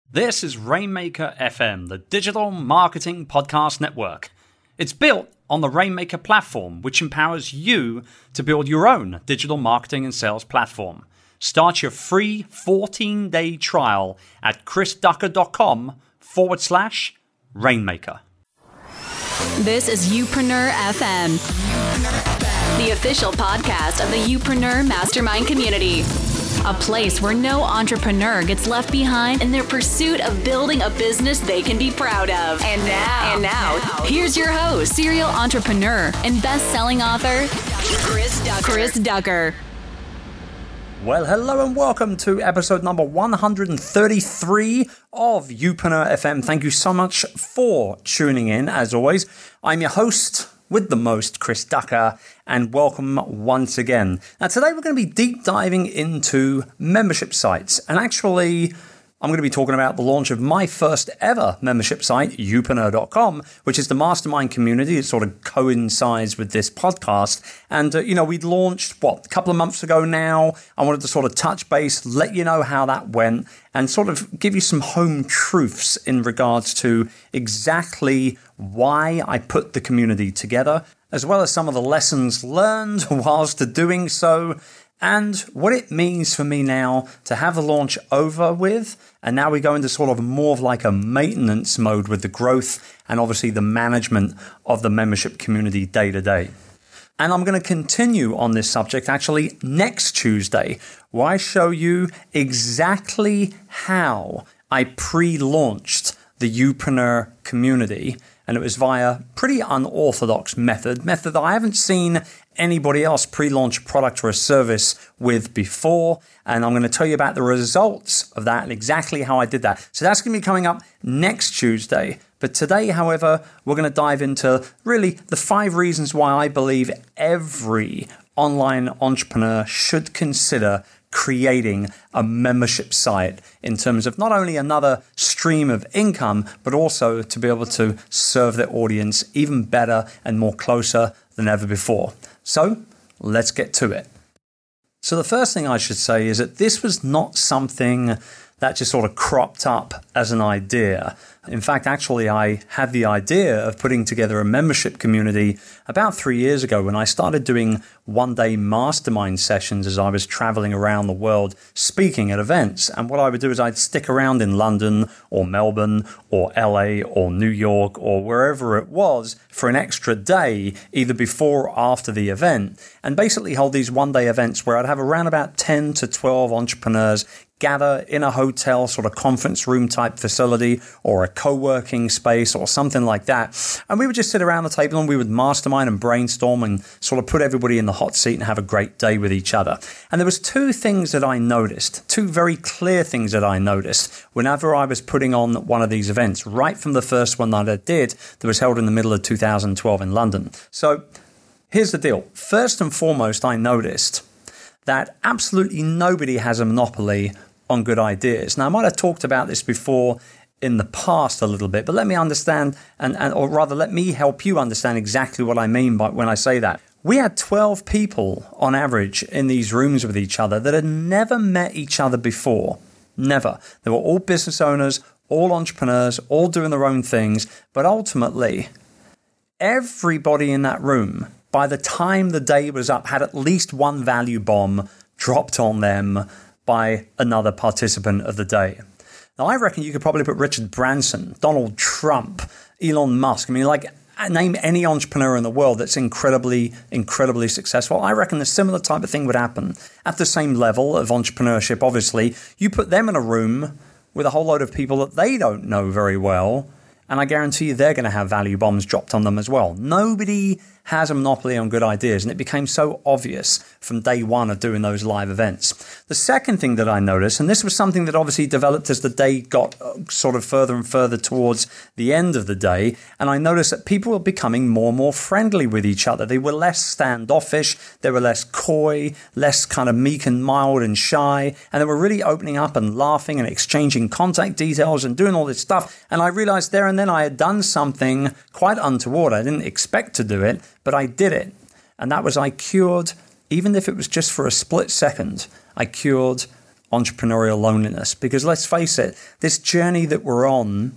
This is Rainmaker FM, the digital marketing podcast network. It's built on the Rainmaker platform, which empowers you to build your own digital marketing and sales platform. Start your free 14-day trial at chrisducker.com/Rainmaker. This is Youpreneur FM, the official podcast of the Youpreneur Mastermind community. A place where no entrepreneur gets left behind in their pursuit of building a business they can be proud of. And now, here's your host, serial entrepreneur and best-selling author, Chris Ducker. Well, hello and welcome to episode number 133 of Youpreneur FM. Thank you so much for tuning in. As always, I'm your host with the most, Chris Ducker, and welcome once again. Now, today we're going to be deep diving into membership sites, and actually, I'm going to be talking about the launch of my first ever membership site, Youpreneur.com, which is the mastermind community. It sort of coincides with this podcast. And, we'd launched, a couple of months ago now. I wanted to sort of touch base, let you know how that went, and sort of give you some home truths in regards to exactly why I put the community together, as well as some of the lessons learned whilst doing so, and what it means for me now to have the launch over with. And now we go into sort of more of like a maintenance mode with the growth and obviously the management of the membership community day to day. And I'm going to continue on this subject actually next Tuesday, where I show you exactly how I pre-launched the Youpreneur community. And it was via a pretty unorthodox method that I haven't seen anybody else pre-launch a product or a service with before. And I'm going to tell you about the results of that and exactly how I did that. So that's going to be coming up next Tuesday. But today, however, we're going to dive into really the 5 reasons why I believe every online entrepreneur should consider creating a membership site in terms of not only another stream of income, but also to be able to serve their audience even better and more closer than ever before. So let's get to it. So the first thing I should say is that this was not something that just sort of cropped up as an idea. In fact, actually, I had the idea of putting together a membership community about 3 years ago when I started doing one-day mastermind sessions as I was traveling around the world speaking at events. And what I would do is I'd stick around in London or Melbourne or LA or New York or wherever it was for an extra day, either before or after the event, and basically hold these one-day events where I'd have around about 10 to 12 entrepreneurs gather in a hotel sort of conference room type facility or a co-working space or something like that. And we would just sit around the table and we would mastermind and brainstorm and sort of put everybody in the hot seat and have a great day with each other. And there was 2 things that I noticed, 2 very clear things that I noticed whenever I was putting on one of these events, right from the first one that I did that was held in the middle of 2012 in London. So here's the deal. First and foremost, I noticed that absolutely nobody has a monopoly on good ideas. Now, I might have talked about this before in the past a little bit, but let me understand, or rather let me help you understand exactly what I mean by when I say that. We had 12 people on average in these rooms with each other that had never met each other before. Never. They were all business owners, all entrepreneurs, all doing their own things, but ultimately, everybody in that room, by the time the day was up, had at least one value bomb dropped on them by another participant of the day. Now, I reckon you could probably put Richard Branson, Donald Trump, Elon Musk. Name any entrepreneur in the world that's incredibly, incredibly successful. I reckon a similar type of thing would happen at the same level of entrepreneurship. Obviously, you put them in a room with a whole load of people that they don't know very well, and I guarantee you they're going to have value bombs dropped on them as well. Nobody has a monopoly on good ideas, and it became so obvious from day one of doing those live events. The second thing that I noticed, and this was something that obviously developed as the day got sort of further and further towards the end of the day, and I noticed that people were becoming more and more friendly with each other. They were less standoffish, they were less coy, less kind of meek and mild and shy, and they were really opening up and laughing and exchanging contact details and doing all this stuff. And I realized there and then I had done something quite untoward. I didn't expect to do it, but I did it. And that was I cured, even if it was just for a split second, I cured entrepreneurial loneliness. Because let's face it, this journey that we're on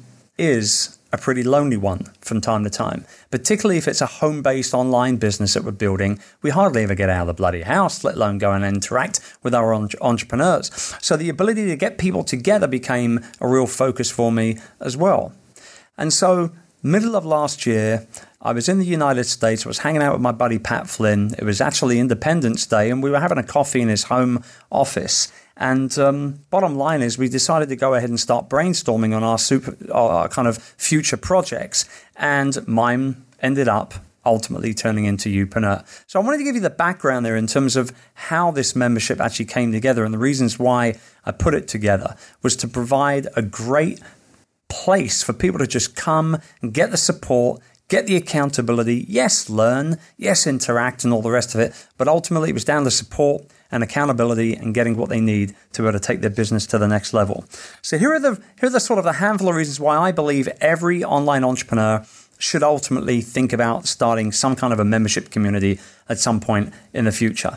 is a pretty lonely one from time to time, particularly if it's a home-based online business that we're building. We hardly ever get out of the bloody house, let alone go and interact with our entrepreneurs. So the ability to get people together became a real focus for me as well. And so middle of last year, I was in the United States. I was hanging out with my buddy Pat Flynn. It was actually Independence Day, and we were having a coffee in his home office. And bottom line is we decided to go ahead and start brainstorming on our kind of future projects. And mine ended up ultimately turning into Youpreneur. So I wanted to give you the background there in terms of how this membership actually came together. And the reasons why I put it together was to provide a great place for people to just come and get the support, get the accountability, yes, learn, yes, interact and all the rest of it. But ultimately it was down to support and accountability and getting what they need to be able to take their business to the next level. So here are the sort of the handful of reasons why I believe every online entrepreneur should ultimately think about starting some kind of a membership community at some point in the future.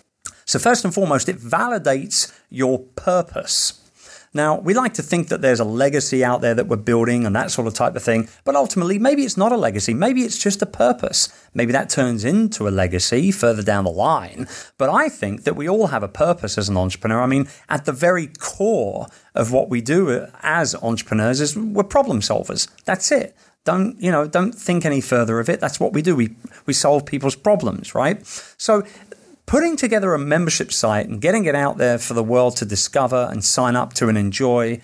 So first and foremost, it validates your purpose. Now, we like to think that there's a legacy out there that we're building and that sort of type of thing, but ultimately, maybe it's not a legacy. Maybe it's just a purpose. Maybe that turns into a legacy further down the line. But I think that we all have a purpose as an entrepreneur. I mean, at the very core of what we do as entrepreneurs is we're problem solvers. That's it. Don't think any further of it. That's what we do. We solve people's problems, right? So putting together a membership site and getting it out there for the world to discover and sign up to and enjoy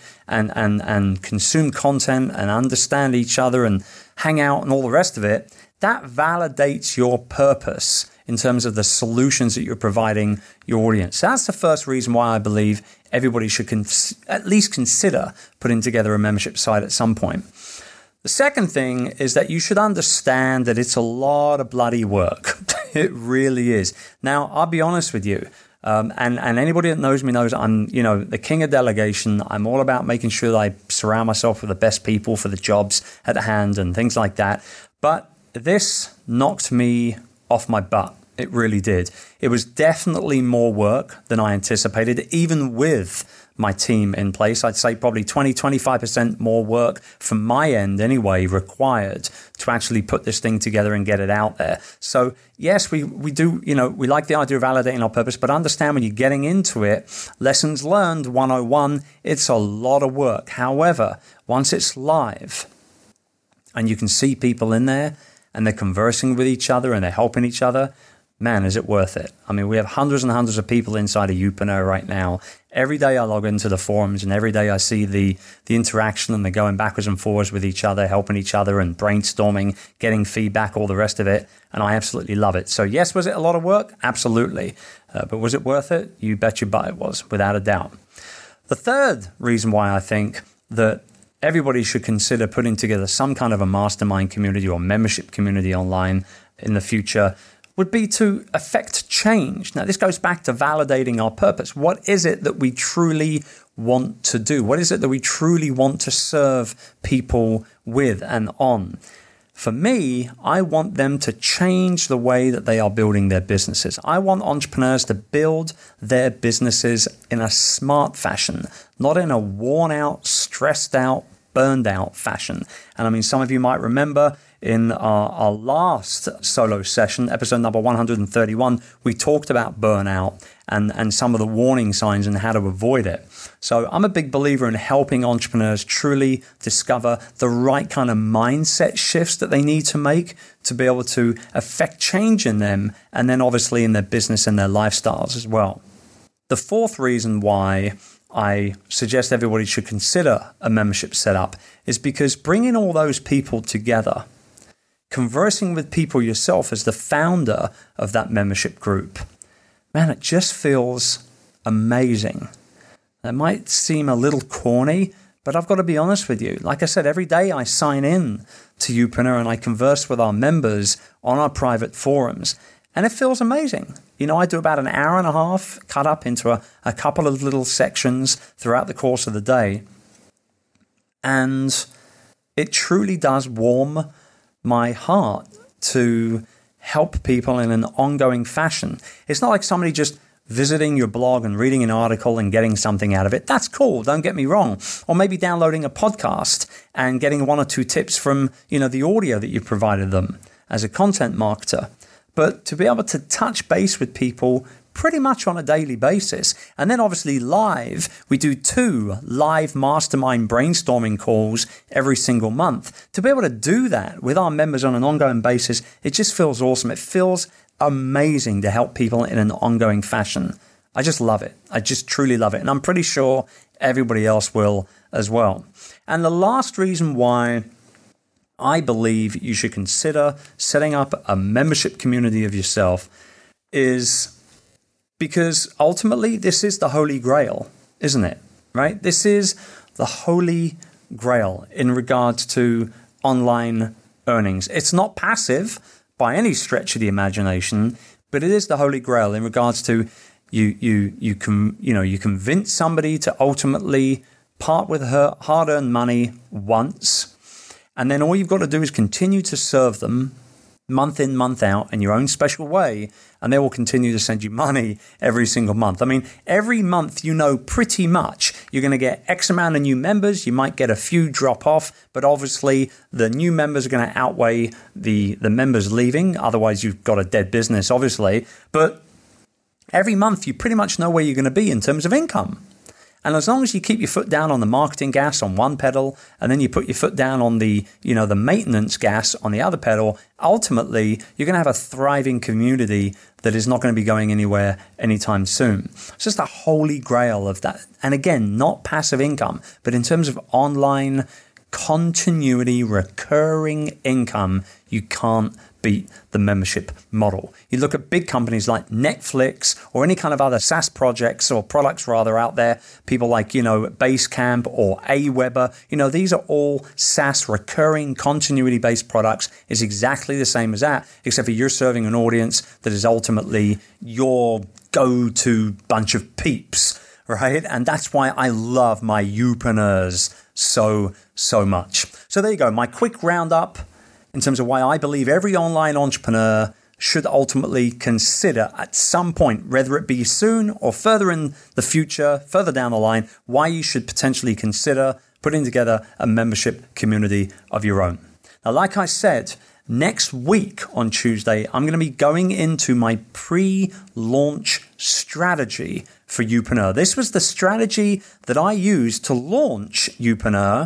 and consume content and understand each other and hang out and all the rest of it, that validates your purpose in terms of the solutions that you're providing your audience. So that's the first reason why I believe everybody should at least consider putting together a membership site at some point. The second thing is that you should understand that it's a lot of bloody work. It really is. Now, I'll be honest with you, and anybody that knows me knows I'm, the king of delegation. I'm all about making sure that I surround myself with the best people for the jobs at hand and things like that. But this knocked me off my butt. It really did. It was definitely more work than I anticipated, even with my team in place. I'd say probably 20-25% more work from my end anyway required to actually put this thing together and get it out there. So yes, we do, we like the idea of validating our purpose, but understand when you're getting into it, lessons learned 101, it's a lot of work. However, once it's live and you can see people in there and they're conversing with each other and they're helping each other, man, is it worth it? I mean, we have hundreds and hundreds of people inside of Youpreneur right now. Every day I log into the forums and every day I see the interaction and the going backwards and forwards with each other, helping each other and brainstorming, getting feedback, all the rest of it. And I absolutely love it. So yes, was it a lot of work? Absolutely. But was it worth it? You bet your butt it was, without a doubt. The third reason why I think that everybody should consider putting together some kind of a mastermind community or membership community online in the future would be to affect change. Now, this goes back to validating our purpose. What is it that we truly want to do? What is it that we truly want to serve people with and on? For me, I want them to change the way that they are building their businesses. I want entrepreneurs to build their businesses in a smart fashion, not in a worn out, stressed out, burned out fashion. And I mean, some of you might remember in our last solo session, episode number 131, we talked about burnout and some of the warning signs and how to avoid it. So I'm a big believer in helping entrepreneurs truly discover the right kind of mindset shifts that they need to make to be able to affect change in them and then obviously in their business and their lifestyles as well. The fourth reason why I suggest everybody should consider a membership setup is because bringing all those people together, conversing with people yourself as the founder of that membership group, man, it just feels amazing. It might seem a little corny, but I've got to be honest with you. Like I said, every day I sign in to Youpreneur and I converse with our members on our private forums, and it feels amazing. I do about an hour and a half cut up into a couple of little sections throughout the course of the day. And it truly does warm my heart to help people in an ongoing fashion. It's not like somebody just visiting your blog and reading an article and getting something out of it. That's cool, don't get me wrong. Or maybe downloading a podcast and getting 1 or 2 tips from, the audio that you provided them as a content marketer. But to be able to touch base with people pretty much on a daily basis. And then obviously live, we do 2 live mastermind brainstorming calls every single month. To be able to do that with our members on an ongoing basis, it just feels awesome. It feels amazing to help people in an ongoing fashion. I just love it. I just truly love it. And I'm pretty sure everybody else will as well. And the last reason why I believe you should consider setting up a membership community of yourself is because ultimately this is the Holy Grail, isn't it? Right? This is the Holy Grail in regards to online earnings. It's not passive by any stretch of the imagination, but it is the Holy Grail in regards to you convince somebody to ultimately part with her hard-earned money once, and then all you've got to do is continue to serve them month in, month out in your own special way, and they will continue to send you money every single month. I mean, every month pretty much you're going to get X amount of new members. You might get a few drop off, but obviously the new members are going to outweigh the members leaving. Otherwise, you've got a dead business, obviously. But every month you pretty much know where you're going to be in terms of income. And as long as you keep your foot down on the marketing gas on one pedal, and then you put your foot down on the maintenance gas on the other pedal, ultimately you're going to have a thriving community that is not going to be going anywhere anytime soon. It's just a holy grail of that. And again, not passive income, but in terms of online continuity, recurring income, you can't beat the membership model. You look at big companies like Netflix or any kind of other SaaS projects or products rather out there, people like, Basecamp or Aweber, these are all SaaS recurring continuity-based products. It's exactly the same as that, except for you're serving an audience that is ultimately your go-to bunch of peeps, right? And that's why I love my Youpreneurs so much. So there you go, my quick roundup in terms of why I believe every online entrepreneur should ultimately consider at some point, whether it be soon or further in the future, further down the line, why you should potentially consider putting together a membership community of your own. Now, like I said, next week on Tuesday, I'm going to be going into my pre-launch strategy for Youpreneur. This was the strategy that I used to launch Youpreneur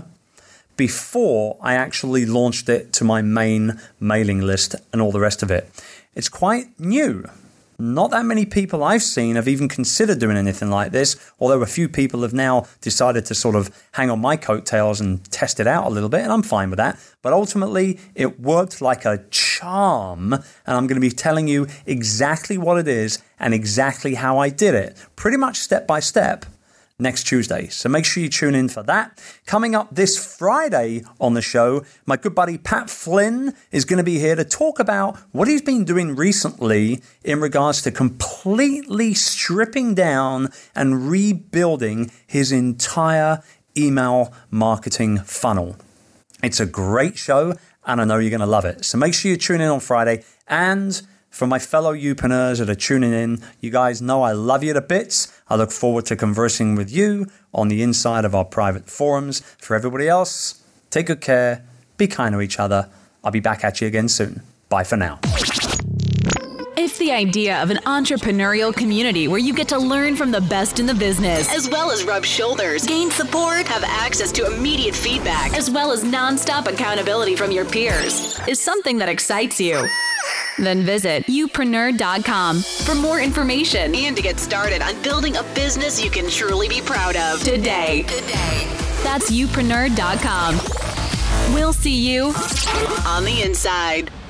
before I actually launched it to my main mailing list and all the rest of it. It's quite new. Not that many people I've seen have even considered doing anything like this, although a few people have now decided to sort of hang on my coattails and test it out a little bit, and I'm fine with that. But ultimately, it worked like a charm, and I'm going to be telling you exactly what it is and exactly how I did it, pretty much step by step, next Tuesday. So make sure you tune in for that. Coming up this Friday on the show, my good buddy Pat Flynn is going to be here to talk about what he's been doing recently in regards to completely stripping down and rebuilding his entire email marketing funnel. It's a great show, and I know you're going to love it. So make sure you tune in on Friday. And for my fellow Youpreneurs that are tuning in, you guys know I love you to bits. I look forward to conversing with you on the inside of our private forums. For everybody else, take good care, be kind to each other. I'll be back at you again soon. Bye for now. If the idea of an entrepreneurial community where you get to learn from the best in the business, as well as rub shoulders, gain support, have access to immediate feedback, as well as nonstop accountability from your peers, is something that excites you, then visit youpreneur.com for more information and to get started on building a business you can truly be proud of today. That's youpreneur.com. We'll see you on the inside.